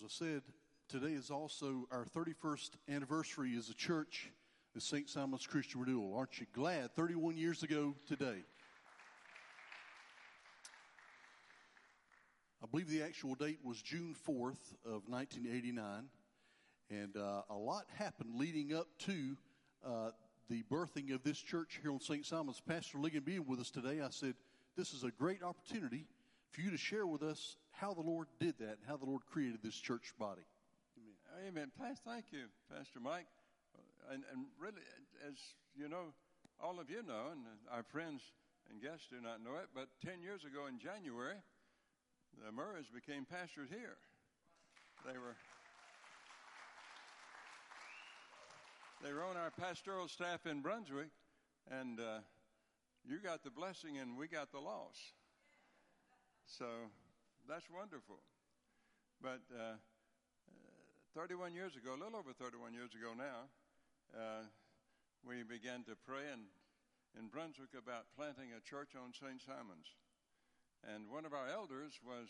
As I said, today is also our 31st anniversary as a church, as St. Simon's Christian Renewal. Aren't you glad? 31 years ago today. I believe the actual date was June 4th of 1989, and a lot happened leading up to the birthing of this church here on St. Simon's. Pastor Ligon being with us today, I said, this is a great opportunity for you to share with us how the Lord did that and how the Lord created this church body. Amen. Amen. Thank you, Pastor Mike. And really, as you know, all of you know, and our friends and guests do not know it, but 10 years ago in January, the Murrays became pastors here. They were on our pastoral staff in Brunswick, and you got the blessing and we got the loss. So that's wonderful. But 31 years ago, a little over 31 years ago now, we began to pray in Brunswick about planting a church on St. Simon's. And one of our elders was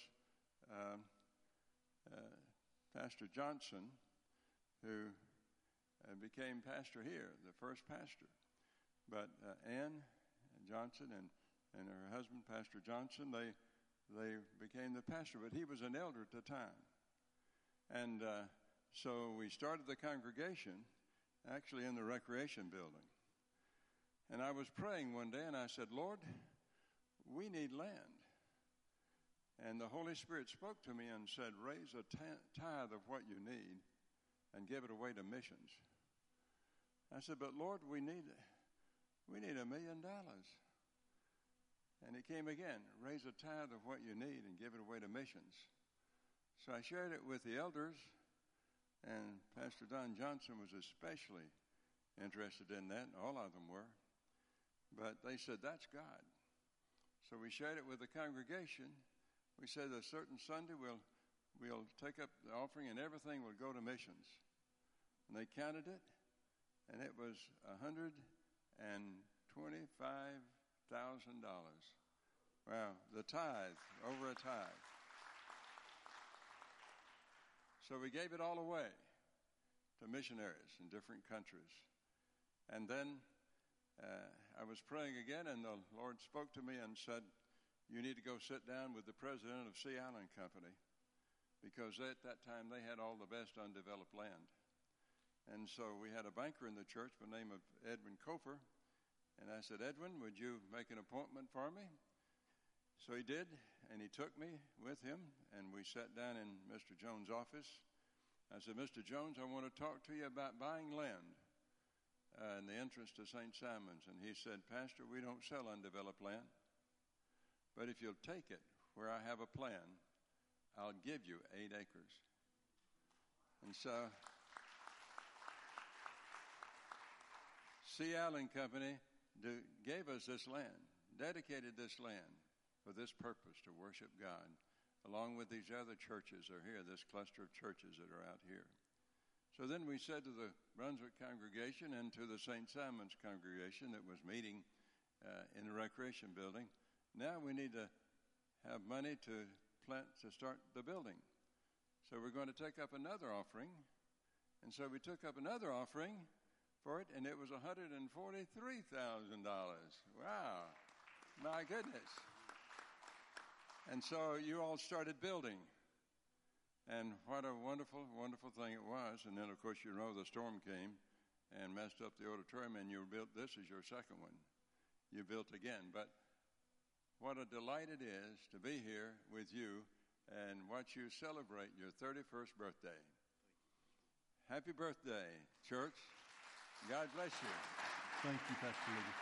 Pastor Johnson, who became pastor here, the first pastor. But Ann Johnson and her husband, Pastor Johnson, they became the pastor, but he was an elder at the time. And so we started the congregation actually in the recreation building. And I was praying one day and I said, Lord, we need land. And the Holy Spirit spoke to me and said, raise a tithe of what you need and give it away to missions. I said, but Lord, we need $1 million. And it came again, raise a tithe of what you need and give it away to missions. So I shared it with the elders, and Pastor Don Johnson was especially interested in that, and all of them were. But they said, that's God. So we shared it with the congregation. We said a certain Sunday we'll take up the offering and everything will go to missions. And they counted it, and it was $125,000. Wow, the tithe, over a tithe. So we gave it all away to missionaries in different countries. And then I was praying again, and the Lord spoke to me and said, you need to go sit down with the president of Sea Island Company, because at that time they had all the best undeveloped land. And so we had a banker in the church by the name of Edwin Cofer. And I said, Edwin, would you make an appointment for me? So he did, and he took me with him, and we sat down in Mr. Jones' office. I said, Mr. Jones, I want to talk to you about buying land in the entrance to St. Simon's. And he said, Pastor, we don't sell undeveloped land, but if you'll take it where I have a plan, I'll give you 8 acres. And so Sea Island Company gave us this land, dedicated this land for this purpose, to worship God, along with these other churches that are here, this cluster of churches that are out here. So then we said to the Brunswick congregation and to the St. Simon's congregation that was meeting in the recreation building, now we need to have money to start the building. So we're going to take up another offering. And so we took up another offering for it, and it was $143,000. Wow, my goodness. And so you all started building, and what a wonderful, wonderful thing it was. And then, of course, you know the storm came and messed up the auditorium, and you built, this is your second one. You built again, but what a delight it is to be here with you and watch you celebrate your 31st birthday. Happy birthday, church. God bless you. Thank you, Pastor Ligon.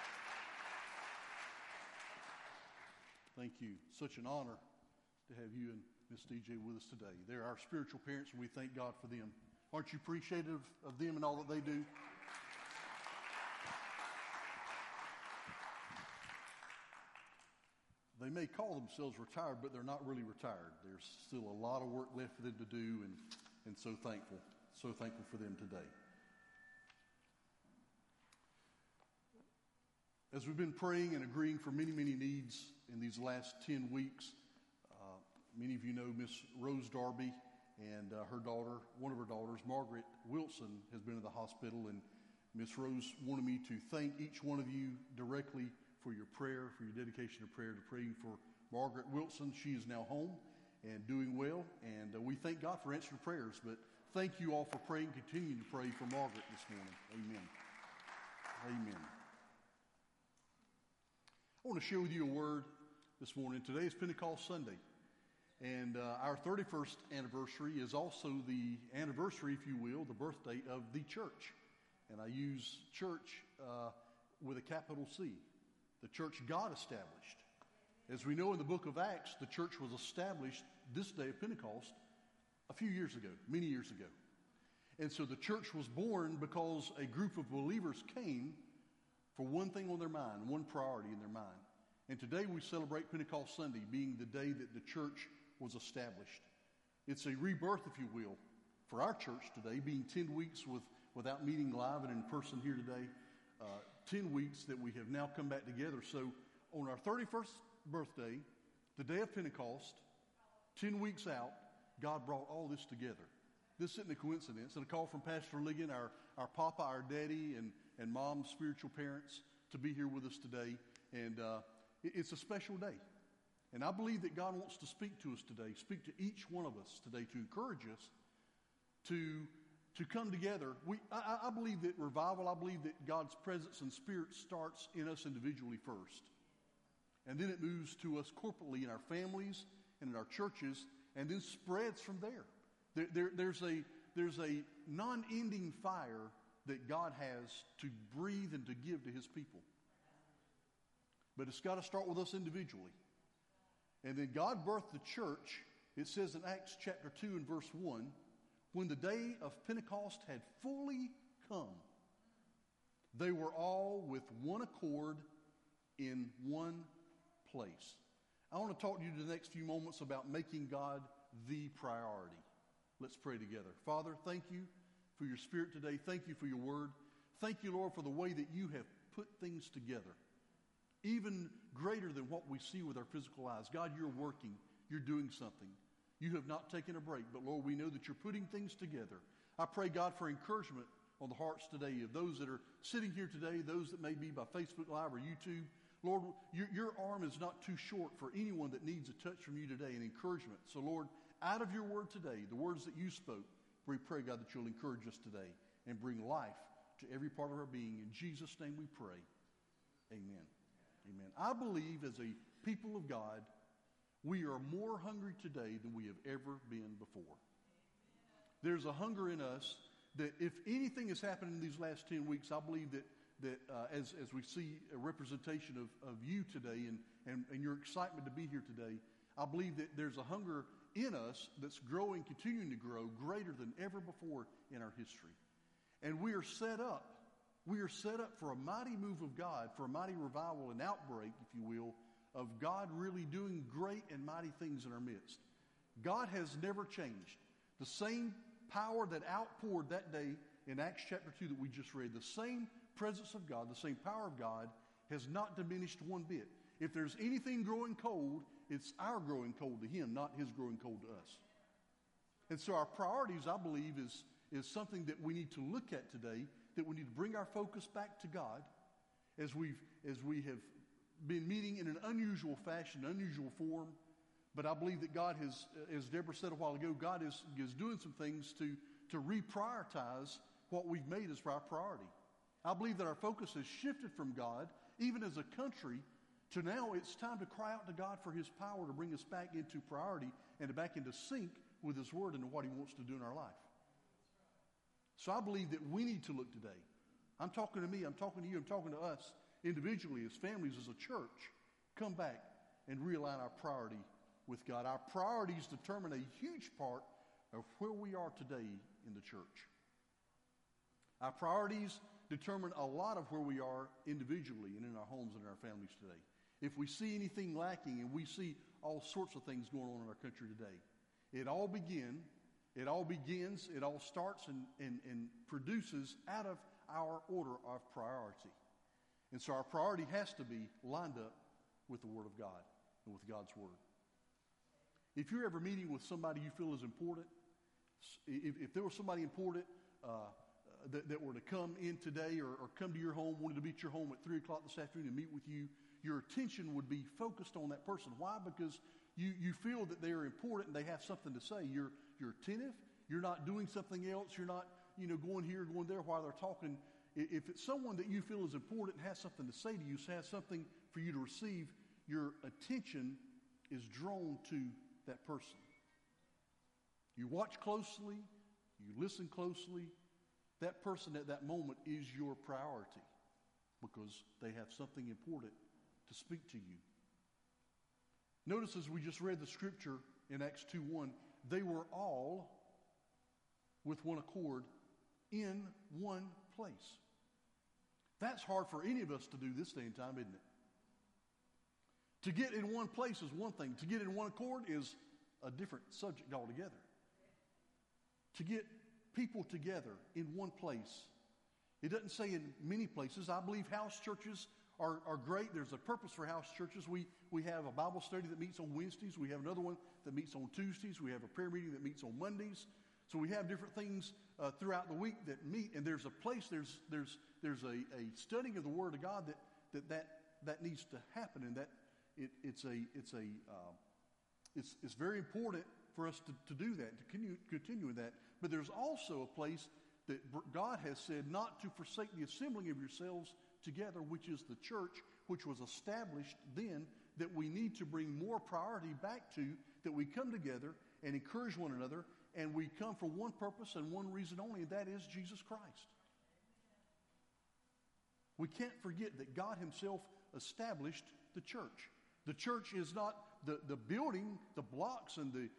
Thank you. Such an honor to have you and Miss DJ with us today. They're our spiritual parents, and we thank God for them. Aren't you appreciative of them and all that they do? They may call themselves retired, but they're not really retired. There's still a lot of work left for them to do, and so thankful for them today. As we've been praying and agreeing for many, many needs in these last 10 weeks, many of you know Miss Rose Darby And her daughter, one of her daughters, Margaret Wilson, has been in the hospital. And Miss Rose wanted me to thank each one of you directly for your prayer, for your dedication to prayer, to praying for Margaret Wilson. She is now home and doing well. And we thank God for answered prayers. But thank you all for praying. Continue to pray for Margaret this morning. Amen. Amen. I want to share with you a word this morning. Today is Pentecost Sunday. And our 31st anniversary is also the anniversary, if you will, the birthday of the church. And I use church with a capital C, the church God established. As we know in the book of Acts, the church was established this day of Pentecost a few years ago, many years ago. And so the church was born because a group of believers came for one thing on their mind, one priority in their mind. And today we celebrate Pentecost Sunday, being the day that the church was established. It's a rebirth, if you will, for our church today, being 10 weeks without meeting live and in person here today, 10 weeks that we have now come back together. So on our 31st birthday, the day of Pentecost, 10 weeks out, God brought all this together. This isn't a coincidence. And a call from Pastor Ligon, our papa, our daddy, and mom's spiritual parents to be here with us today. And it's a special day. And I believe that God wants to speak to us today, speak to each one of us today to encourage us to come together. I believe that revival, I believe that God's presence and spirit starts in us individually first. And then it moves to us corporately in our families and in our churches, and then spreads from there. There's a non-ending fire that God has to breathe and to give to his people. But it's got to start with us individually. And then God birthed the church. It says in Acts chapter 2 and verse 1, when the day of Pentecost had fully come, they were all with one accord in one place. I want to talk to you the next few moments about making God the priority. Let's pray together. Father, thank you for your spirit today. Thank you for your word. Thank you, Lord, for the way that you have put things together. Even greater than what we see with our physical eyes. God, you're working. You're doing something. You have not taken a break, but Lord, we know that you're putting things together. I pray, God, for encouragement on the hearts today of those that are sitting here today, those that may be by Facebook Live or YouTube. Lord, your arm is not too short for anyone that needs a touch from you today and encouragement. So, Lord, out of your word today, the words that you spoke, we pray, God, that you'll encourage us today and bring life to every part of our being. In Jesus' name we pray. Amen. Amen. I believe as a people of God, we are more hungry today than we have ever been before. There's a hunger in us that if anything has happened in these last 10 weeks, I believe that as we see a representation of you today and your excitement to be here today, I believe that there's a hunger in us that's growing, continuing to grow, greater than ever before in our history. And we are set up. We are set up for a mighty move of God, for a mighty revival and outbreak, if you will, of God really doing great and mighty things in our midst. God has never changed. The same power that outpoured that day in Acts chapter 2 that we just read, the same presence of God, the same power of God has not diminished one bit. If there's anything growing cold, it's our growing cold to him, not his growing cold to us. And so our priorities, I believe, is something that we need to look at today, that we need to bring our focus back to God as we have been meeting in an unusual fashion, unusual form. But I believe that God has, as Deborah said a while ago, God is doing some things to reprioritize what we've made as our priority. I believe that our focus has shifted from God, even as a country, to now it's time to cry out to God for his power to bring us back into priority and to back into sync with his word and what he wants to do in our life. So I believe that we need to look today. I'm talking to me, I'm talking to you, I'm talking to us individually, as families, as a church. Come back and realign our priority with God. Our priorities determine a huge part of where we are today in the church. Our priorities determine a lot of where we are individually and in our homes and in our families today. If we see anything lacking, and we see all sorts of things going on in our country today, it all starts and produces out of our order of priority. And so our priority has to be lined up with the Word of God and with God's Word. If you're ever meeting with somebody you feel is important, If there was somebody important that were to come in today or come to your home, wanted to be at your home at 3 o'clock this afternoon and meet with you, your attention would be focused on that person. Why? Because you feel that they are important and they have something to say. You're attentive. You're not doing something else. You're not, going here, going there while they're talking. If it's someone that you feel is important and has something to say to you, has something for you to receive, your attention is drawn to that person. You watch closely. You listen closely. That person at that moment is your priority because they have something important to speak to you. Notice as we just read the scripture in Acts 2:1, they were all with one accord in one place. That's hard for any of us to do this day and time, isn't it? To get in one place is one thing. To get in one accord is a different subject altogether. To get people together in one place. It doesn't say in many places. I believe house churches are great. There's a purpose for house churches. We have a Bible study that meets on Wednesdays. We have another one that meets on Tuesdays. We have a prayer meeting that meets on Mondays. So we have different things throughout the week that meet, and there's a place, there's a studying of the Word of God that needs to happen, and that it's very important for us to do that, to continue with that. But there's also a place that God has said not to forsake the assembling of yourselves together, which is the church, which was established then, that we need to bring more priority back to, that we come together and encourage one another, and we come for one purpose and one reason only, and that is Jesus Christ. We can't forget that God himself established the church. The church is not the building, the blocks, and the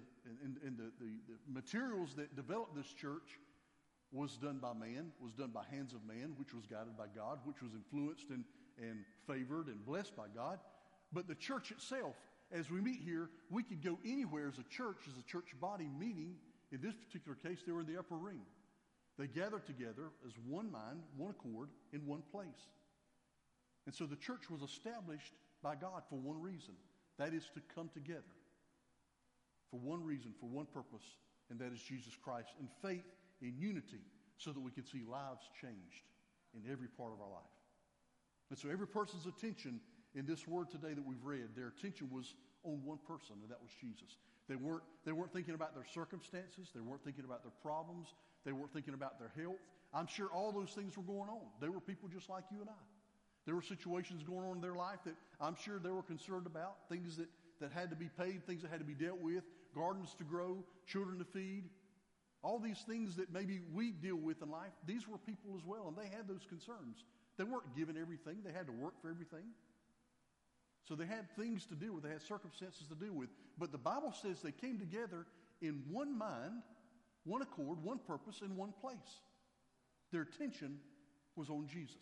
materials that developed this church was done by man, was done by hands of man, which was guided by God, which was influenced and favored and blessed by God. But the church itself, as we meet here, we could go anywhere as a church body meeting. In this particular case, they were in the upper room. They gathered together as one mind, one accord, in one place. And so the church was established by God for one reason. That is to come together for one reason, for one purpose, and that is Jesus Christ, in faith, in unity, so that we can see lives changed in every part of our life. And so every person's attention in this word today that we've read, their attention was on one person, and that was Jesus. They weren't thinking about their circumstances. They weren't thinking about their problems. They weren't thinking about their health. I'm sure all those things were going on. They were people just like you and I. There were situations going on in their life that I'm sure they were concerned about, things that had to be paid, things that had to be dealt with, gardens to grow, children to feed. All these things that maybe we deal with in life, these were people as well, and they had those concerns. They weren't given everything. They had to work for everything. So they had things to deal with. They had circumstances to deal with. But the Bible says they came together in one mind, one accord, one purpose, in one place. Their attention was on Jesus.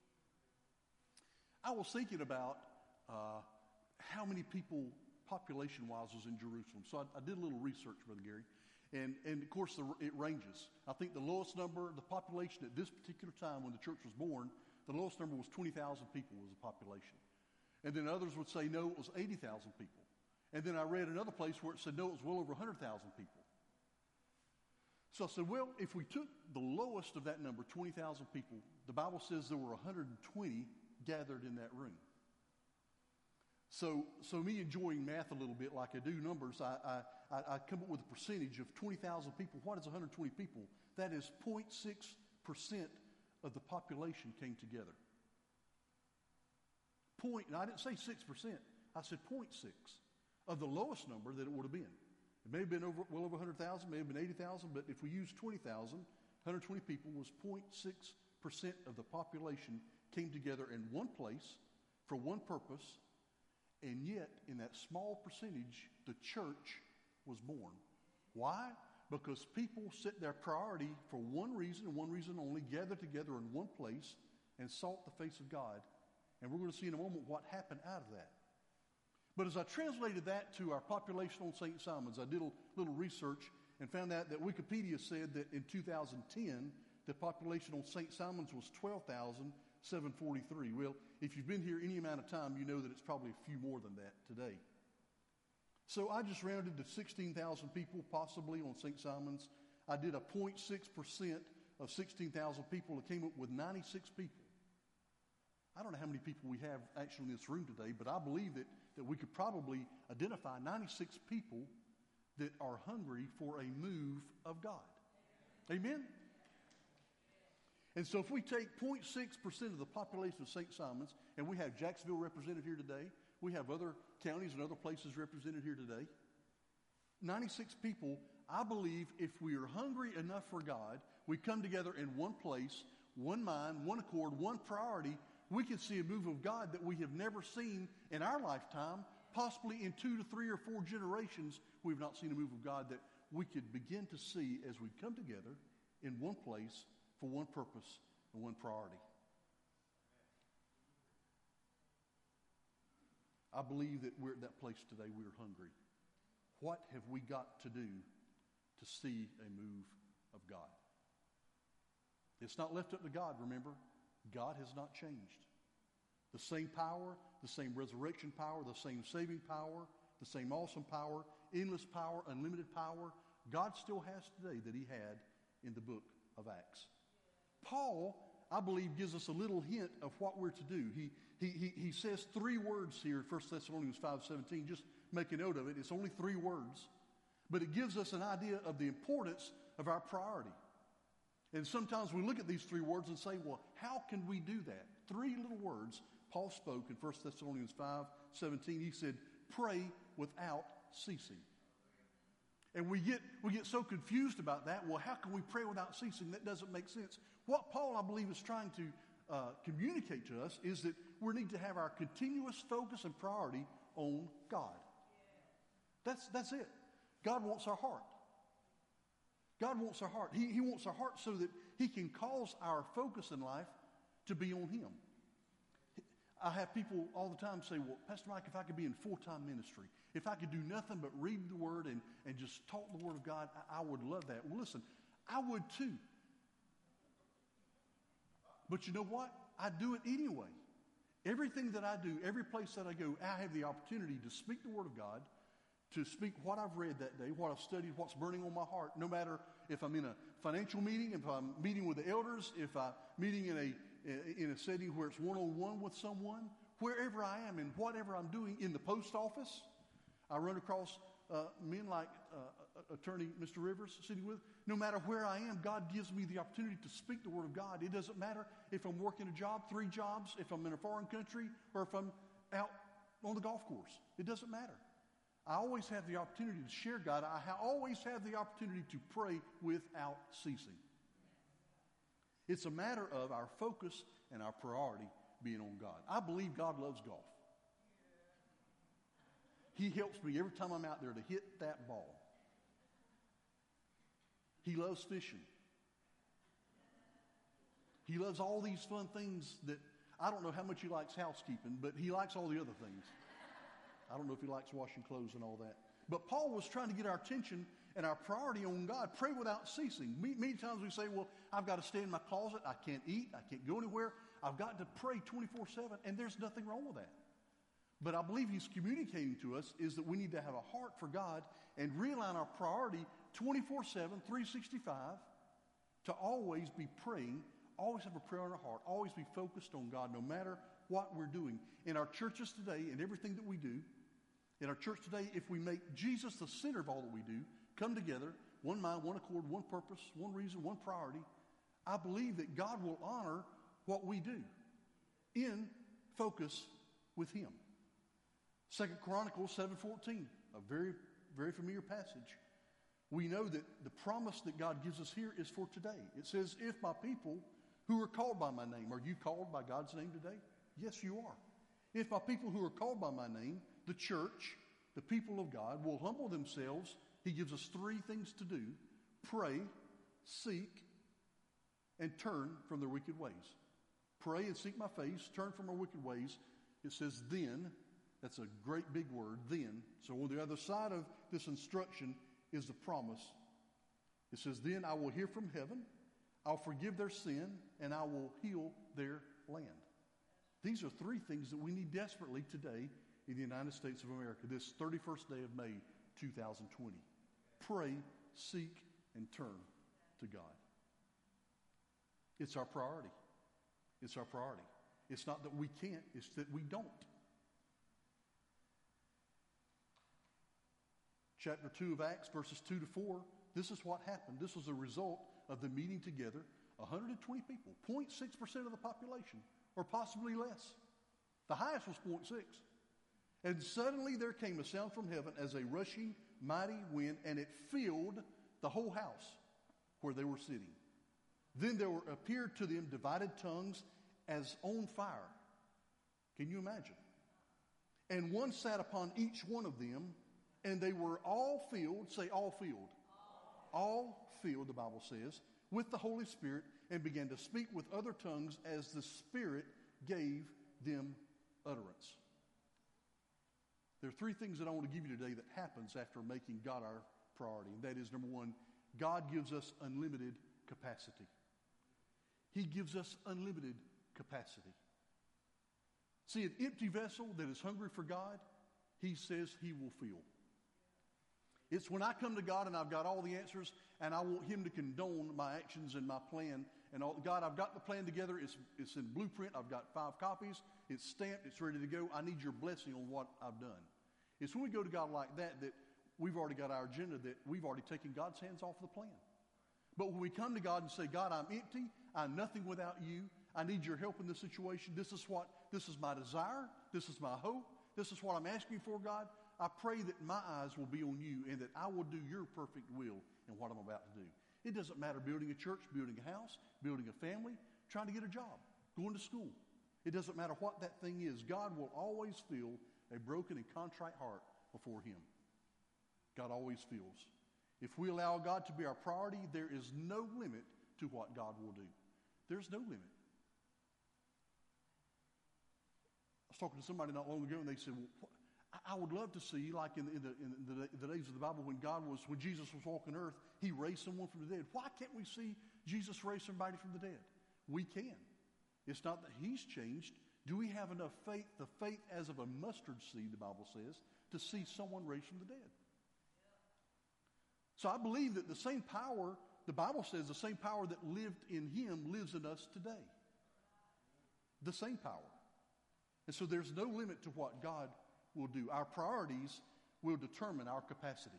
I was thinking about how many people, population-wise, was in Jerusalem. So I did a little research, Brother Gary. And of course, it ranges. I think the lowest number, the population at this particular time when the church was born, the lowest number was 20,000 people was the population. And then others would say, no, it was 80,000 people. And then I read another place where it said, no, it was well over 100,000 people. So I said, well, if we took the lowest of that number, 20,000 people, the Bible says there were 120 gathered in that room. So me enjoying math a little bit like I do numbers, I come up with a percentage of 20,000 people. What is 120 people? That is 0.6% of the population came together. And I didn't say 6%. I said 0.6 of the lowest number that it would have been. It may have been well over 100,000, may have been 80,000, but if we use 20,000, 120 people was 0.6% of the population came together in one place for one purpose, and yet in that small percentage, the church was born. Why? Because people set their priority for one reason and one reason only, gathered together in one place and sought the face of God. And we're going to see in a moment what happened out of that. But as I translated that to our population on St. Simon's, I did a little research and found out that Wikipedia said that in 2010, the population on St. Simon's was 12,743. Well, if you've been here any amount of time, you know that it's probably a few more than that today. So I just rounded to 16,000 people possibly on St. Simon's. I did a 0.6% of 16,000 people. It came up with 96 people. I don't know how many people we have actually in this room today, but I believe that we could probably identify 96 people that are hungry for a move of God. Amen? And so if we take 0.6% of the population of St. Simon's, and we have Jacksonville represented here today, we have other counties and other places represented here today, 96 people, I believe if we are hungry enough for God, we come together in one place, one mind, one accord, one priority, we can see a move of God that we have never seen in our lifetime. Possibly in 2 to 3 or 4 generations, we've not seen a move of God that we could begin to see as we come together in one place for one purpose and one priority. I believe that we're at that place today. We're hungry. What have we got to do to see a move of God? It's not left up to God, remember. God has not changed. The same power, the same resurrection power, the same saving power, the same awesome power, endless power, unlimited power, God still has today that he had in the book of Acts. Paul, I believe, gives us a little hint of what we're to do. He says 3 words here in 1 Thessalonians 5:17. Just make a note of it. It's only 3 words. But it gives us an idea of the importance of our priority. And sometimes we look at these 3 words and say, well, how can we do that? 3 little words Paul spoke in 1 Thessalonians 5:17. He said, pray without ceasing. And we get so confused about that. Well, how can we pray without ceasing? That doesn't make sense. What Paul, I believe, is trying to communicate to us is that we need to have our continuous focus and priority on God. That's it. God wants our heart. God wants our heart. He wants our heart so that he can cause our focus in life to be on him. I have people all the time say, well, Pastor Mike, if I could be in full-time ministry, if I could do nothing but read the Word and just talk the Word of God, I would love that. Well, listen, I would too. But you know what? I do it anyway. Everything that I do, every place that I go, I have the opportunity to speak the Word of God, to speak what I've read that day, what I've studied, what's burning on my heart, no matter if I'm in a financial meeting, if I'm meeting with the elders, if I'm meeting in a setting where it's one-on-one with someone, wherever I am and whatever I'm doing in the post office. I run across men like Attorney Mr. Rivers sitting with. No matter where I am, God gives me the opportunity to speak the Word of God. It doesn't matter if I'm working a job, 3 jobs, if I'm in a foreign country, or if I'm out on the golf course. It doesn't matter. I always have the opportunity to share God. I always have the opportunity to pray without ceasing. It's a matter of our focus and our priority being on God. I believe God loves golf. He helps me every time I'm out there to hit that ball. He loves fishing. He loves all these fun things that I don't know how much he likes housekeeping, but he likes all the other things. I don't know if he likes washing clothes and all that. But Paul was trying to get our attention and our priority on God. Pray without ceasing. Many times we say, well, I've got to stay in my closet. I can't eat. I can't go anywhere. I've got to pray 24/7, and there's nothing wrong with that. But I believe he's communicating to us is that we need to have a heart for God and realign our priority 24/7, 365, to always be praying, always have a prayer in our heart, always be focused on God no matter what we're doing. In our churches today and everything that we do, in our church today, if we make Jesus the center of all that we do, come together, one mind, one accord, one purpose, one reason, one priority, I believe that God will honor what we do in focus with him. 2 Chronicles 7:14, a very, very familiar passage. We know that the promise that God gives us here is for today. It says, if my people who are called by my name, are you called by God's name today? Yes, you are. If my people who are called by my name, the church, the people of God, will humble themselves, he gives us 3 things to do: pray, seek, and turn from their wicked ways. Pray and seek my face, turn from our wicked ways. It says then. That's a great big word, then. So on the other side of this instruction is the promise. It says, then I will hear from heaven, I'll forgive their sin, and I will heal their land. These are 3 things that we need desperately today in the United States of America this 31st day of May, 2020. Pray, seek, and turn to God. It's our priority. It's our priority. It's not that we can't, it's that we don't. Chapter 2 of Acts, verses 2 to 4, this is what happened. This was a result of the meeting together, 120 people, 0.6% of the population, or possibly less. The highest was 0.6. And suddenly there came a sound from heaven as a rushing, mighty wind, and it filled the whole house where they were sitting. Then there appeared to them divided tongues as on fire. Can you imagine? And one sat upon each one of them, and they were all filled, say all filled. All filled, the Bible says, with the Holy Spirit, and began to speak with other tongues as the Spirit gave them utterance. There are three things that I want to give you today that happens after making God our priority. And that is, number one, God gives us unlimited capacity. He gives us unlimited capacity. See, an empty vessel that is hungry for God, He says He will fill. It's when I come to God and I've got all the answers and I want Him to condone my actions and my plan. And God, I've got the plan together. It's in blueprint. I've got 5 copies. It's stamped. It's ready to go. I need your blessing on what I've done. It's when we go to God like that we've already got our agenda, that we've already taken God's hands off the plan. But when we come to God and say, God, I'm empty. I'm nothing without you. I need your help in this situation. This is my desire. This is my hope. This is what I'm asking for, God. I pray that my eyes will be on you and that I will do your perfect will in what I'm about to do. It doesn't matter building a church, building a house, building a family, trying to get a job, going to school. It doesn't matter what that thing is. God will always fill a broken and contrite heart before Him. God always fills. If we allow God to be our priority, there is no limit to what God will do. There's no limit. I was talking to somebody not long ago, and they said, well, I would love to see, like in the days of the Bible, when Jesus was walking earth, He raised someone from the dead. Why can't we see Jesus raise somebody from the dead? We can. It's not that He's changed. Do we have enough faith, the faith as of a mustard seed, the Bible says, to see someone raised from the dead? So I believe that the same power, the Bible says, the same power that lived in Him lives in us today. The same power. And so there's no limit to what God will do. Our priorities will determine our capacity.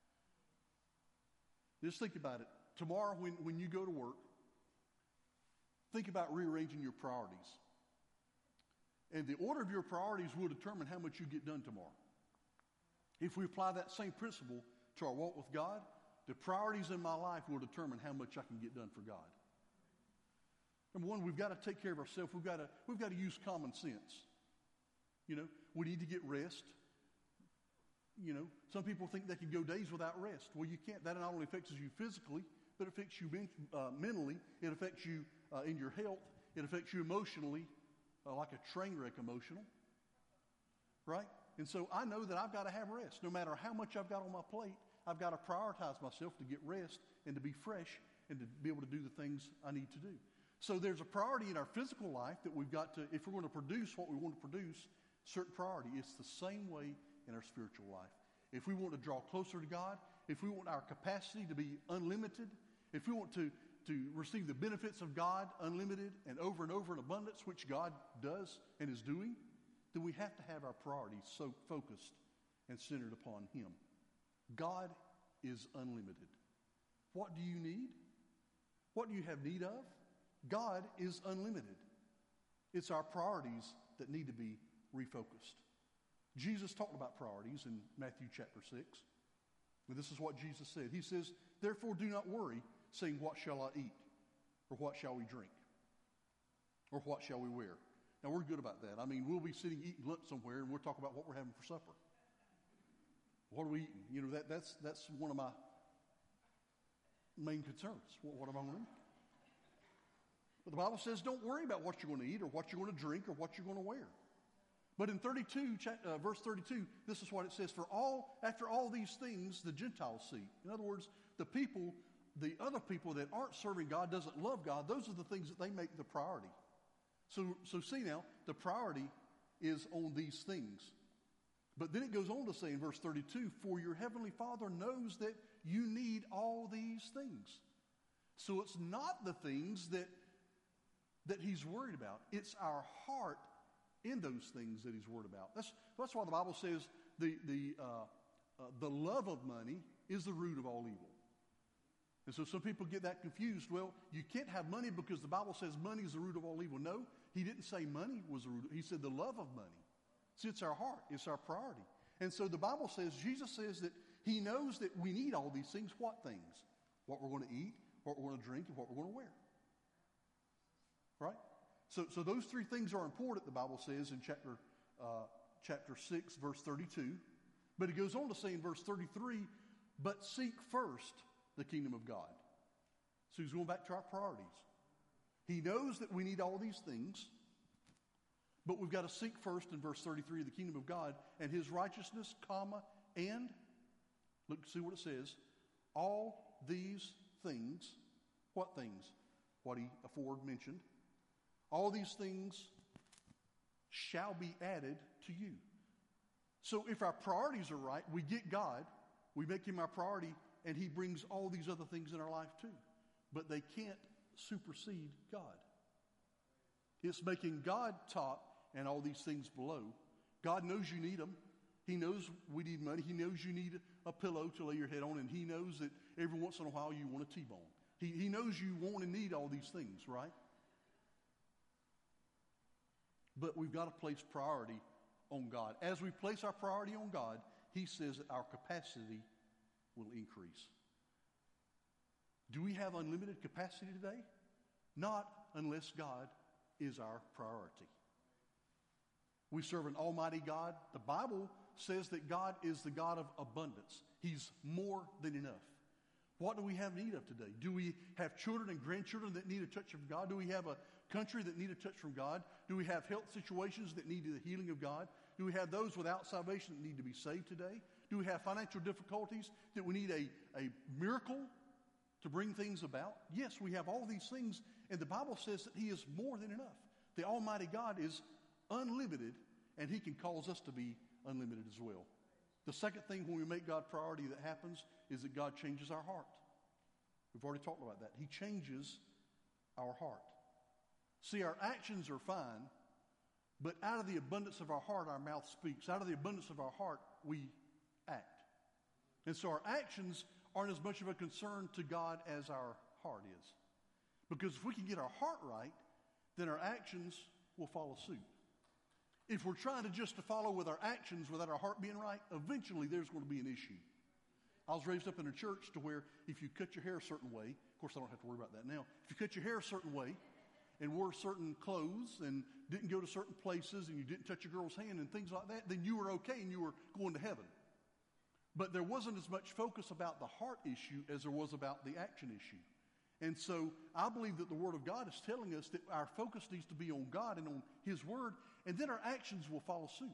Just think about it. Tomorrow when you go to work, think about rearranging your priorities. And the order of your priorities will determine how much you get done tomorrow. If we apply that same principle to our walk with God, the priorities in my life will determine how much I can get done for God. Number one, we've got to take care of ourselves. We've got to use common sense. You know, we need to get rest. You know, some people think they can go days without rest. Well, you can't. That not only affects you physically, but it affects you mentally. It affects you in your health. It affects you emotionally, like a train wreck emotional. Right? And so I know that I've got to have rest. No matter how much I've got on my plate, I've got to prioritize myself to get rest and to be fresh and to be able to do the things I need to do. So there's a priority in our physical life that we've got to, if we're going to produce what we want to produce, certain priority. It's the same way in our spiritual life. If we want to draw closer to God, if we want our capacity to be unlimited, if we want to receive the benefits of God unlimited and over in abundance, which God does and is doing, then we have to have our priorities so focused and centered upon Him. God is unlimited. What do you need? What do you have need of? God is unlimited. It's our priorities that need to be refocused. Jesus talked about priorities in Matthew chapter 6. And this is what Jesus said. He says, therefore do not worry, saying, what shall I eat? Or what shall we drink? Or what shall we wear? Now we're good about that. I mean, we'll be sitting eating lunch somewhere and we'll talk about what we're having for supper. What are we eating? You know, that's one of my main concerns. What am I going to eat? But the Bible says don't worry about what you're going to eat or what you're going to drink or what you're going to wear. But in verse 32, this is what it says. After all these things, the Gentiles seek. In other words, the other people that aren't serving God, doesn't love God, those are the things that they make the priority. So see now, the priority is on these things. But then it goes on to say in verse 32, for your heavenly Father knows that you need all these things. So it's not the things that he's worried about. It's our heart in those things that he's worried about. That's why the Bible says the love of money is the root of all evil. And so some people get that confused. Well, you can't have money because the Bible says money is the root of all evil. No, he didn't say money was the root. He said the love of money. See, it's our heart. It's our priority. And so the Bible says, Jesus says that he knows that we need all these things. What things? What we're going to eat, what we're going to drink, and what we're going to wear. Right? So those three things are important, the Bible says in chapter 6, verse 32. But it goes on to say in verse 33, but seek first the kingdom of God. So he's going back to our priorities. He knows that we need all these things, but we've got to seek first in verse 33 the kingdom of God and his righteousness, and, look, see what it says, all these things. What things? What he afore mentioned. All these things shall be added to you. So if our priorities are right, we get God, we make him our priority, and he brings all these other things in our life too. But they can't supersede God. It's making God top and all these things below. God knows you need them. He knows we need money. He knows you need a pillow to lay your head on, and he knows that every once in a while you want a T-bone. He knows you want and need all these things, right? But we've got to place priority on God. As we place our priority on God, he says that our capacity will increase. Do we have unlimited capacity today? Not unless God is our priority. We serve an almighty God. The Bible says that God is the God of abundance. He's more than enough. What do we have need of today? Do we have children and grandchildren that need a touch from God? Do we have a country that need a touch from God? Do we have health situations that need the healing of God? Do we have those without salvation that need to be saved today? Do we have financial difficulties that we need a miracle to bring things about? Yes, we have all these things, and the Bible says that he is more than enough. The Almighty God is unlimited, and he can cause us to be unlimited as well. The second thing when we make God priority that happens is that God changes our heart. We've already talked about that. He changes our heart. See, our actions are fine, but out of the abundance of our heart, our mouth speaks. Out of the abundance of our heart, we act. And so our actions aren't as much of a concern to God as our heart is. Because if we can get our heart right, then our actions will follow suit. If we're trying to just to follow with our actions without our heart being right, eventually there's going to be an issue. I was raised up in a church to where if you cut your hair a certain way, of course I don't have to worry about that now. If you cut your hair a certain way and wore certain clothes and didn't go to certain places and you didn't touch a girl's hand and things like that, then you were okay and you were going to heaven. But there wasn't as much focus about the heart issue as there was about the action issue. And so I believe that the Word of God is telling us that our focus needs to be on God and on His Word, and then our actions will follow suit.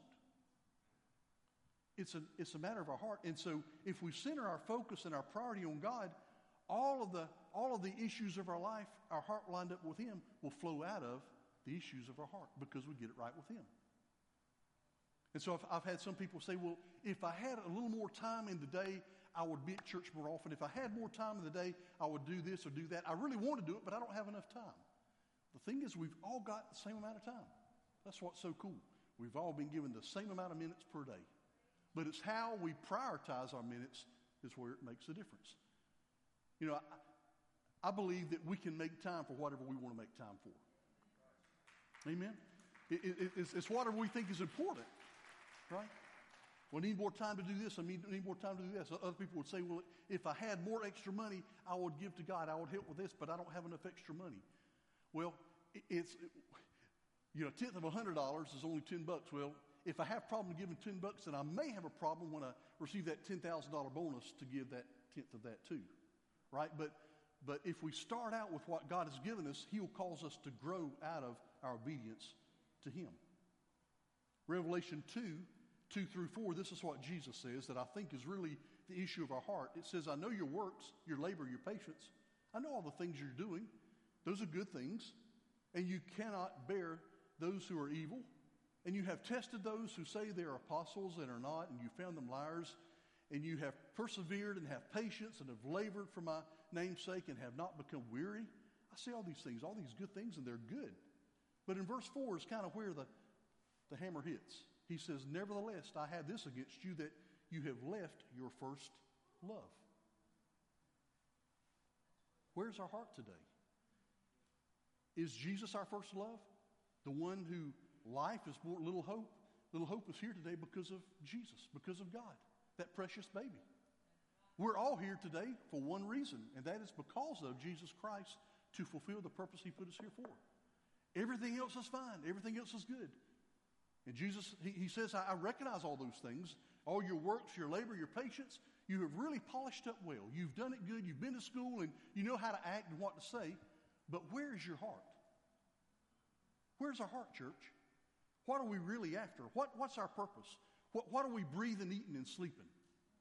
It's a matter of our heart. And so if we center our focus and our priority on God, all of the issues of our life, our heart lined up with Him, will flow out of the issues of our heart because we get it right with Him. And so I've had some people say, well, if I had a little more time in the day, I would be at church more often. If I had more time in the day, I would do this or do that. I really want to do it, but I don't have enough time. The thing is, we've all got the same amount of time. That's what's so cool. We've all been given the same amount of minutes per day. But it's how we prioritize our minutes is where it makes a difference. You know, I believe that we can make time for whatever we want to make time for. Amen? It's whatever we think is important, right? Well, I need more time to do this. I need more time to do this. Other people would say, well, if I had more extra money, I would give to God. I would help with this, but I don't have enough extra money. Well, a tenth of $100 is only $10. Well, if I have a problem giving $10, then I may have a problem when I receive that $10,000 bonus to give that tenth of that too, right? But if we start out with what God has given us, He'll cause us to grow out of our obedience to Him. Revelation 2 through 4, this is what Jesus says that I think is really the issue of our heart. It says, I know your works, your labor, your patience. I know all the things you're doing. Those are good things. And you cannot bear those who are evil. and you have tested those who say they are apostles and are not, and you found them liars, and you have persevered and have patience and have labored for my name's sake and have not become weary. I see all these things, all these good things, and they're good. But in verse 4 is kind of where the hammer hits. He says, nevertheless, I have this against you, that you have left your first love. Where's our heart today? Is Jesus our first love? The one who life is more little hope? Little hope is here today because of Jesus, because of God, that precious baby. We're all here today for one reason, and that is because of Jesus Christ, to fulfill the purpose he put us here for. Everything else is fine. Everything else is good. And Jesus, he says, I recognize all those things, all your works, your labor, your patience. You have really polished up well. You've done it good. You've been to school, and you know how to act and what to say. But where's your heart? Where's our heart, church? What are we really after? What's our purpose? What are we breathing, eating, and sleeping?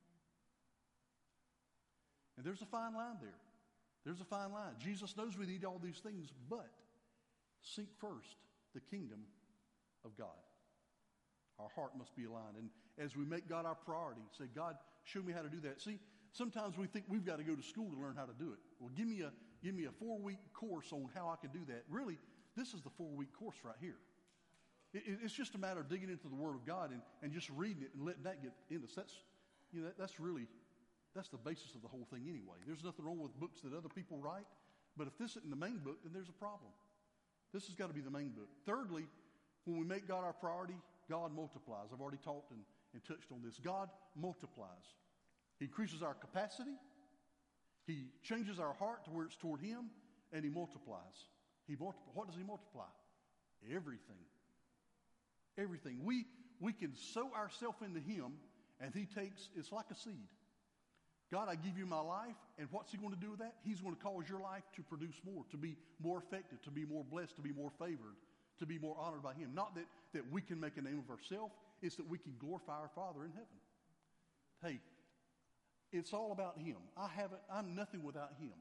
And there's a fine line there. There's a fine line. Jesus knows we need all these things, but seek first the kingdom of God. Our heart must be aligned. And as we make God our priority, say, God, show me how to do that. See, sometimes we think we've got to go to school to learn how to do it. Well, give me a 4-week course on how I can do that. Really, this is the 4-week course right here. It's just a matter of digging into the Word of God and just reading it and letting that get in us. That's the basis of the whole thing anyway. There's nothing wrong with books that other people write, but if this isn't the main book, then there's a problem. This has got to be the main book. Thirdly, when we make God our priority, God multiplies. I've already talked and touched on this. God multiplies. He increases our capacity. He changes our heart to where it's toward Him, and He multiplies. What does He multiply? Everything. Everything. We can sow ourselves into Him, and He takes, it's like a seed. God, I give you my life, and what's He going to do with that? He's going to cause your life to produce more, to be more effective, to be more blessed, to be more favored, to be more honored by Him. Not that we can make a name of ourselves, it's that we can glorify our Father in heaven. Hey, it's all about Him. I'm nothing without Him.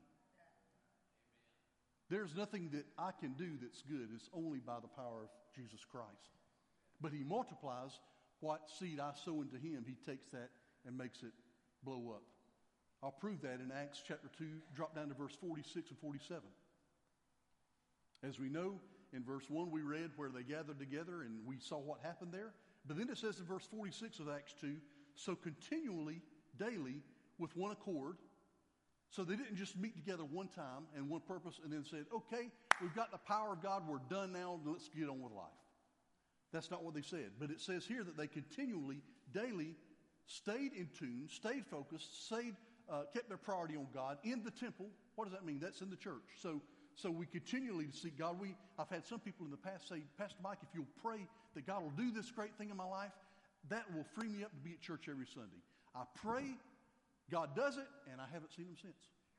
There's nothing that I can do that's good. It's only by the power of Jesus Christ. But He multiplies what seed I sow into Him. He takes that and makes it blow up. I'll prove that in Acts chapter 2, drop down to verse 46 and 47. As we know, in verse 1 we read where they gathered together and we saw what happened there. But then it says in verse 46 of Acts 2, so continually, daily, with one accord. So they didn't just meet together one time and one purpose and then said, okay, we've got the power of God, we're done now, let's get on with life. That's not what they said. But it says here that they continually, daily, stayed in tune, stayed focused, kept their priority on God in the temple. What does that mean? That's in the church. So we continually seek God. I've had some people in the past say, Pastor Mike, if you'll pray that God will do this great thing in my life, that will free me up to be at church every Sunday. I pray, God does it, and I haven't seen Him since.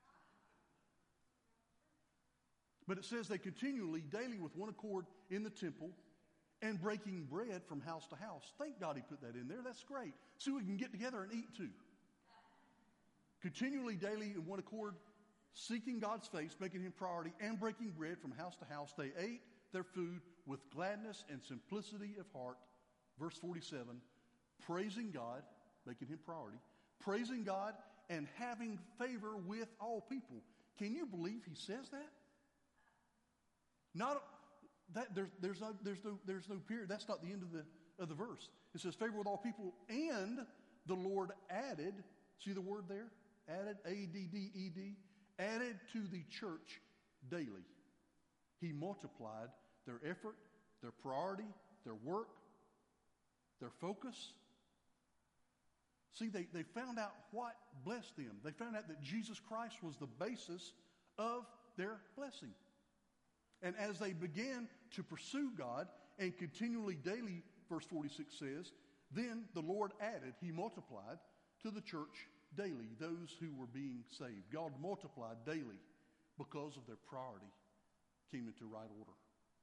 But it says they continually, daily, with one accord in the temple, and breaking bread from house to house. Thank God He put that in there. That's great. So we can get together and eat too. Continually, daily, in one accord, seeking God's face, making Him priority, and breaking bread from house to house. They ate their food with gladness and simplicity of heart. Verse 47, praising God, making Him priority, praising God and having favor with all people. Can you believe He says that? Not that there's no period. That's not the end of the verse. It says favor with all people, and the Lord added. See the word there? Added, A-D-D-E-D. Added to the church daily. He multiplied their effort, their priority, their work, their focus. See, they found out what blessed them. They found out that Jesus Christ was the basis of their blessing. And as they began to pursue God and continually daily, verse 46 says, then the Lord added, He multiplied to the church daily those who were being saved. God multiplied daily because of their priority came into right order.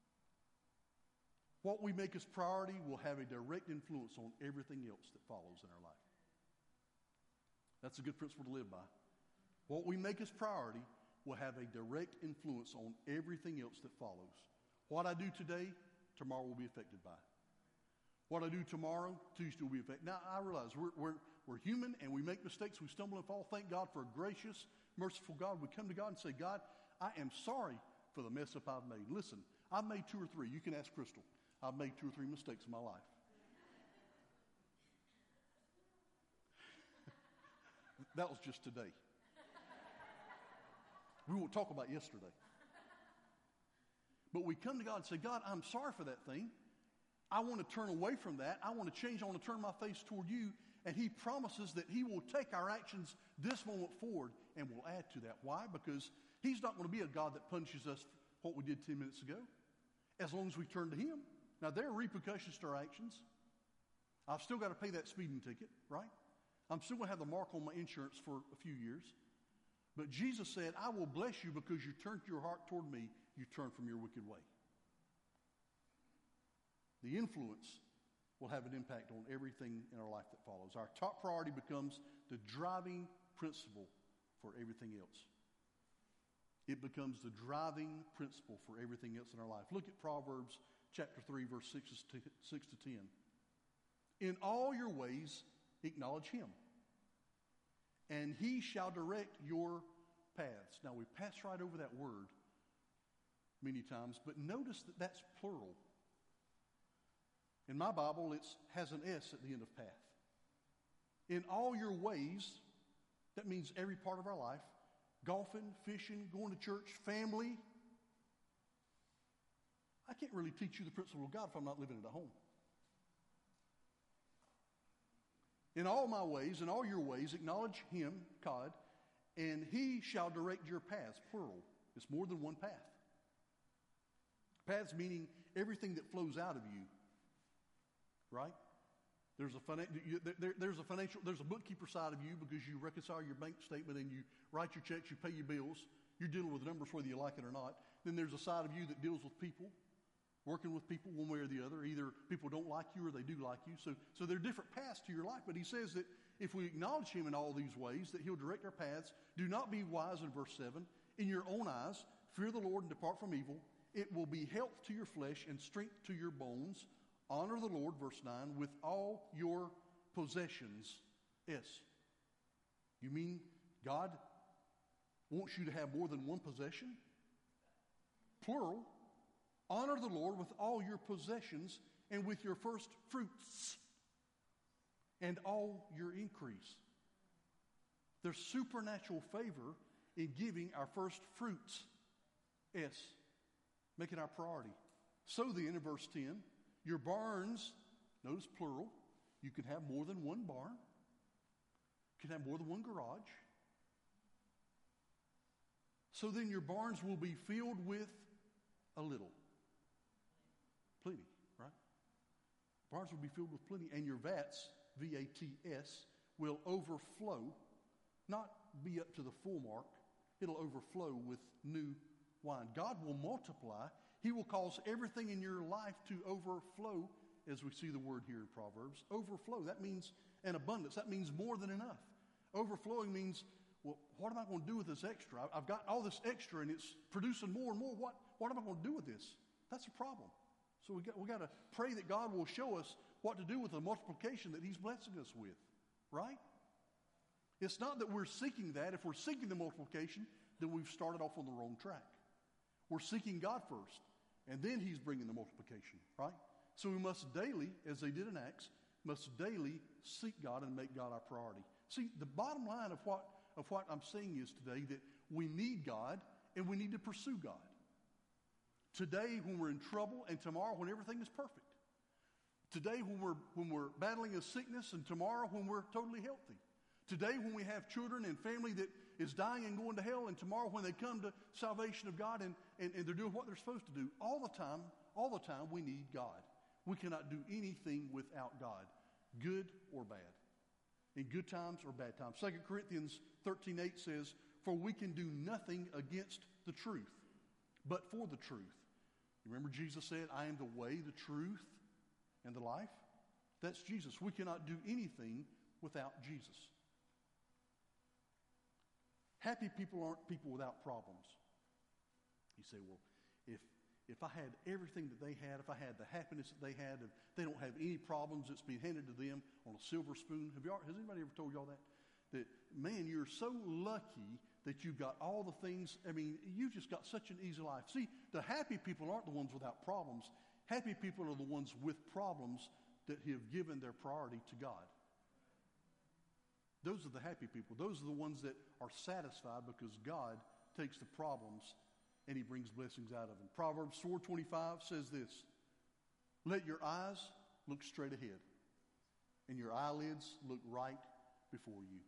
What we make as priority will have a direct influence on everything else that follows in our life. That's a good principle to live by. What we make as priority will have a direct influence on everything else that follows. What I do today, tomorrow will be affected by. What I do tomorrow, Tuesday will be affected. Now, I realize we're human and we make mistakes. We stumble and fall. Thank God for a gracious, merciful God. We come to God and say, God, I am sorry for the mess up I've made. Listen, I've made 2 or 3. You can ask Crystal. I've made 2 or 3 mistakes in my life. That was just today. We won't talk about yesterday. But we come to God and say, God, I'm sorry for that thing. I want to turn away from that. I want to change. I want to turn my face toward you. And he promises that he will take our actions this moment forward and will add to that. Why? Because he's not going to be a God that punishes us for what we did 10 minutes ago, as long as we turn to him. Now, there are repercussions to our actions. I've still got to pay that speeding ticket, right? I'm still going to have the mark on my insurance for a few years. But Jesus said, I will bless you because you turned your heart toward me. You turned from your wicked way. The influence will have an impact on everything in our life that follows. Our top priority becomes the driving principle for everything else. It becomes the driving principle for everything else in our life. Look at Proverbs chapter 3, verse 6 to 10. In all your ways, acknowledge him, and he shall direct your paths. Now, we pass right over that word many times, but notice that that's plural. In my Bible, it has an S at the end of path. In all your ways, that means every part of our life. Golfing, fishing, going to church, family. I can't really teach you the principle of God if I'm not living it at home. In all my ways, in all your ways, acknowledge him, God, and he shall direct your paths, plural. It's more than one path. Paths meaning everything that flows out of you. Right? There's a bookkeeper side of you because you reconcile your bank statement and you write your checks, you pay your bills. You're dealing with numbers whether you like it or not. Then there's a side of you that deals with people, working with people one way or the other. Either people don't like you or they do like you. So there are different paths to your life. But he says that if we acknowledge him in all these ways, that he'll direct our paths. Do not be wise, in verse 7. In your own eyes, fear the Lord and depart from evil. It will be health to your flesh and strength to your bones. Honor the Lord, verse 9, with all your possessions. Yes. You mean God wants you to have more than one possession? Plural. Honor the Lord with all your possessions and with your first fruits and all your increase. There's supernatural favor in giving our first fruits. Yes. Make it our priority. So then, in verse 10, your barns, notice plural, you can have more than one barn. You can have more than one garage. So then your barns will be filled with a little. Plenty, right? Barns will be filled with plenty. And your vats, V-A-T-S, will overflow. Not be up to the full mark. It'll overflow with new wine. God will multiply. He will cause everything in your life to overflow, as we see the word here in Proverbs. Overflow, that means an abundance. That means more than enough. Overflowing means, well, what am I going to do with this extra? I've got all this extra and it's producing more and more. What am I going to do with this? That's a problem. So we got to pray that God will show us what to do with the multiplication that he's blessing us with, right? It's not that we're seeking that. If we're seeking the multiplication, then we've started off on the wrong track. We're seeking God first, and then he's bringing the multiplication, right? So we must daily, as they did in Acts, must daily seek God and make God our priority. See, the bottom line of what I'm saying is today that we need God and we need to pursue God. Today when we're in trouble, and tomorrow when everything is perfect. Today when we're battling a sickness, and tomorrow when we're totally healthy. Today when we have children and family that is dying and going to hell, and tomorrow when they come to salvation of God and they're doing what they're supposed to do. All the time we need God. We cannot do anything without God, good or bad, in good times or bad times. 2 Corinthians 13:8 says, for we can do nothing against the truth, but for the truth. You remember Jesus said, I am the way, the truth, and the life? That's Jesus. We cannot do anything without Jesus. Happy people aren't people without problems. You say, well, if I had everything that they had, if I had the happiness that they had, if they don't have any problems, it's being handed to them on a silver spoon. Has anybody ever told y'all that? That, man, you're so lucky that you've got all the things. I mean, you've just got such an easy life. See, the happy people aren't the ones without problems. Happy people are the ones with problems that have given their priority to God. Those are the happy people. Those are the ones that are satisfied because God takes the problems and he brings blessings out of them. Proverbs 4:25 says this, let your eyes look straight ahead and your eyelids look right before you.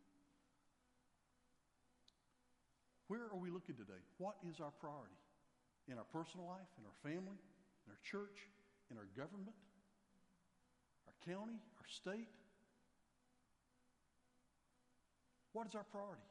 Where are we looking today? What is our priority? In our personal life, in our family, in our church, in our government, our county, our state? What is our priority?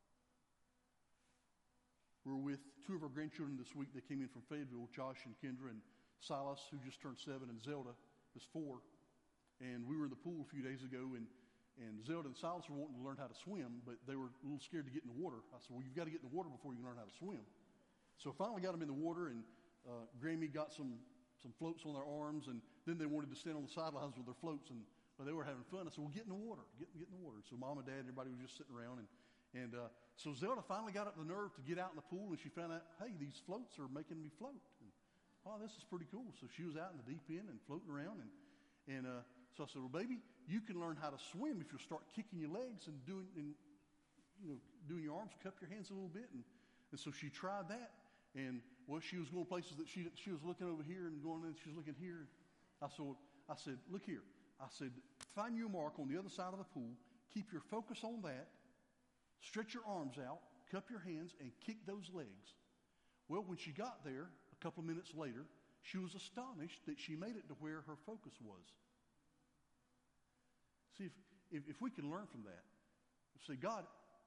We're with two of our grandchildren this week. They came in from Fayetteville, Josh and Kendra, and Silas, who just turned 7, and Zelda is 4. And we were in the pool a few days ago, and Zelda and Silas were wanting to learn how to swim, but they were a little scared to get in the water. I said, well, you've got to get in the water before you can learn how to swim. So I finally got them in the water, and Grammy got some floats on their arms, and then they wanted to stand on the sidelines with their floats, and they were having fun. I said, well, get in the water. Get in the water. So Mom and Dad and everybody was just sitting around, and so Zelda finally got up the nerve to get out in the pool, and she found out, hey, these floats are making me float. And, oh, this is pretty cool. So she was out in the deep end and floating around, and so I said, well, baby, you can learn how to swim if you'll start kicking your legs and doing your arms, cup your hands a little bit. And so she tried that, and well, she was going places that she was looking over here and going, and she was looking here. I said, look here. I said, find you a mark on the other side of the pool. Keep your focus on that. Stretch your arms out, cup your hands, and kick those legs. Well, when she got there, a couple of minutes later, she was astonished that she made it to where her focus was. See, if we can learn from that, say, God,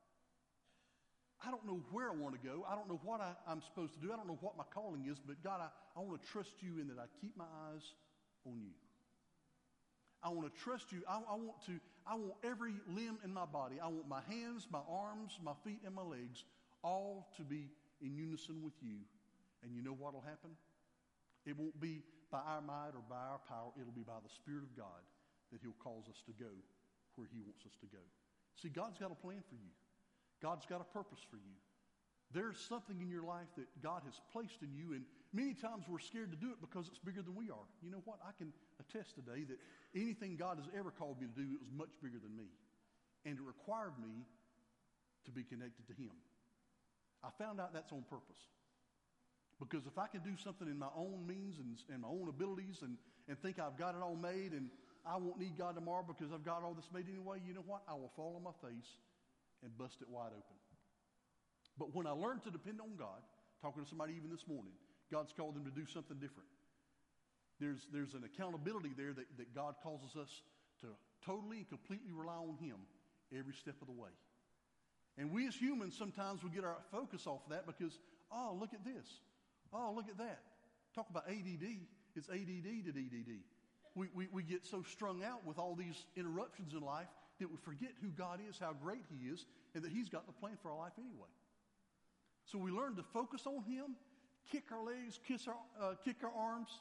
I don't know where I want to go. I don't know what I'm supposed to do. I don't know what my calling is, but God, I want to trust you in that I keep my eyes on you. I want to trust you. I want every limb in my body. I want my hands, my arms, my feet, and my legs all to be in unison with you. And you know what will happen? It won't be by our might or by our power. It'll be by the Spirit of God that he'll cause us to go where he wants us to go. See, God's got a plan for you. God's got a purpose for you. There's something in your life that God has placed in you, and many times we're scared to do it because it's bigger than we are. You know what? I can attest today that anything God has ever called me to do, it was much bigger than me. And it required me to be connected to him. I found out that's on purpose. Because if I can do something in my own means and my own abilities and think I've got it all made and I won't need God tomorrow because I've got all this made anyway, you know what? I will fall on my face and bust it wide open. But when I learned to depend on God, talking to somebody even this morning, God's called them to do something different. There's an accountability there that God causes us to totally and completely rely on him every step of the way. And we as humans, sometimes we get our focus off of that because, oh, look at this. Oh, look at that. Talk about ADD. It's ADD to DDD. We get so strung out with all these interruptions in life that we forget who God is, how great he is, and that he's got the plan for our life anyway. So we learn to focus on him, kick our legs, kick our arms.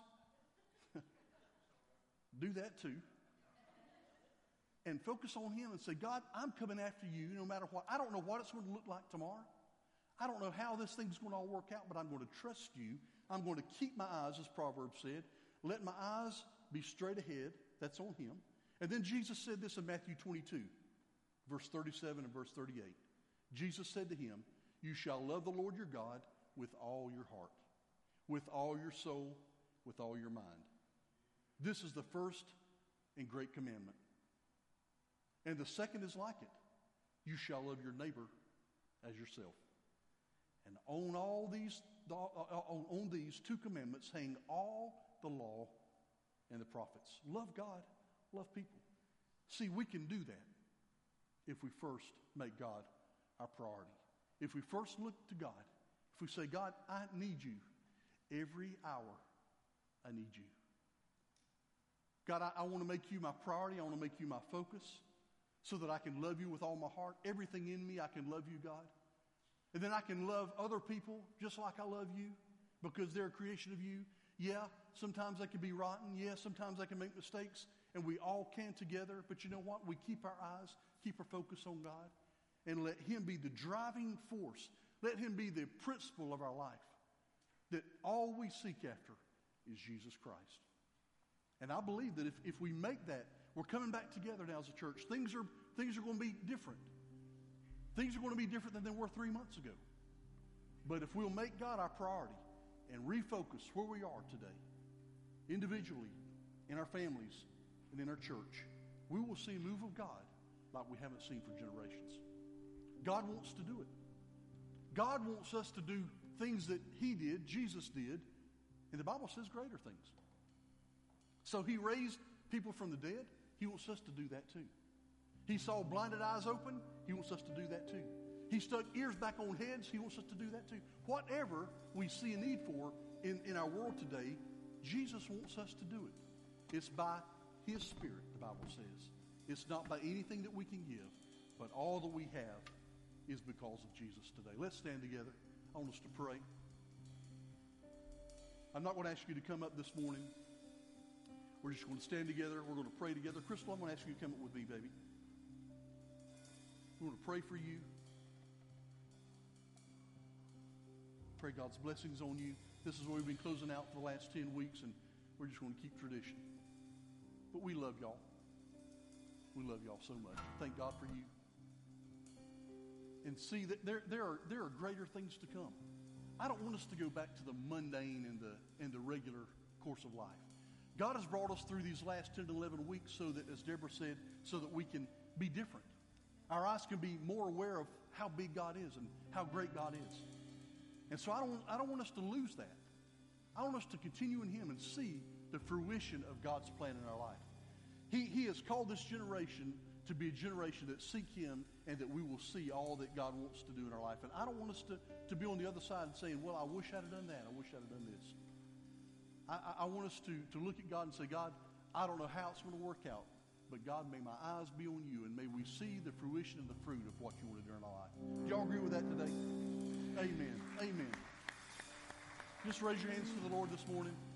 Do that too. And focus on him and say, God, I'm coming after you no matter what. I don't know what it's going to look like tomorrow. I don't know how this thing's going to all work out, but I'm going to trust you. I'm going to keep my eyes, as Proverbs said. Let my eyes be straight ahead. That's on him. And then Jesus said this in Matthew 22, verse 37 and verse 38. Jesus said to him, you shall love the Lord your God with all your heart, with all your soul, with all your mind. This is the first and great commandment. And the second is like it. You shall love your neighbor as yourself. And on these two commandments hang all the law and the prophets. Love God, love people. See, we can do that if we first make God our priority. If we first look to God, if we say, God, I need you. Every hour, I need you. God, I want to make you my priority. I want to make you my focus so that I can love you with all my heart. Everything in me, I can love you, God. And then I can love other people just like I love you because they're a creation of you. Yeah, sometimes they can be rotten. Yeah, sometimes they can make mistakes, and we all can together. But you know what? We keep our eyes, keep our focus on God, and let Him be the driving force. Let Him be the principle of our life. That all we seek after is Jesus Christ. And I believe that if we make that, we're coming back together now as a church. Things are going to be different. Things are going to be different than they were 3 months ago. But if we'll make God our priority and refocus where we are today, individually, in our families, and in our church, we will see a move of God like we haven't seen for generations. God wants to do it. God wants us to do things that He did, Jesus did, and the Bible says greater things. So He raised people from the dead. He wants us to do that too. He saw blinded eyes open. He wants us to do that too. He stuck ears back on heads. He wants us to do that too. Whatever we see a need for in our world today, Jesus wants us to do it. It's by His Spirit, the Bible says. It's not by anything that we can give, but all that we have is because of Jesus today. Let's stand together. I want us to pray. I'm not going to ask you to come up this morning. We're just going to stand together. We're going to pray together. Crystal, I'm going to ask you to come up with me, baby. We're going to pray for you. Pray God's blessings on you. This is where we've been closing out for the last 10 weeks, and we're just going to keep tradition. But we love y'all. We love y'all so much. Thank God for you. And see that there are greater things to come. I don't want us to go back to the mundane and the regular course of life. God has brought us through these last 10 to 11 weeks so that, as Deborah said, so that we can be different. Our eyes can be more aware of how big God is and how great God is. And so I don't want us to lose that. I want us to continue in Him and see the fruition of God's plan in our life. He has called this generation to be a generation that seek Him and that we will see all that God wants to do in our life. And I don't want us to be on the other side and saying, well, I wish I'd have done that. I wish I'd have done this. I want us to look at God and say, God, I don't know how it's going to work out, but God, may my eyes be on you, and may we see the fruition and the fruit of what you want to do in our life. Do y'all agree with that today? Amen. Amen. Just raise your hands to the Lord this morning.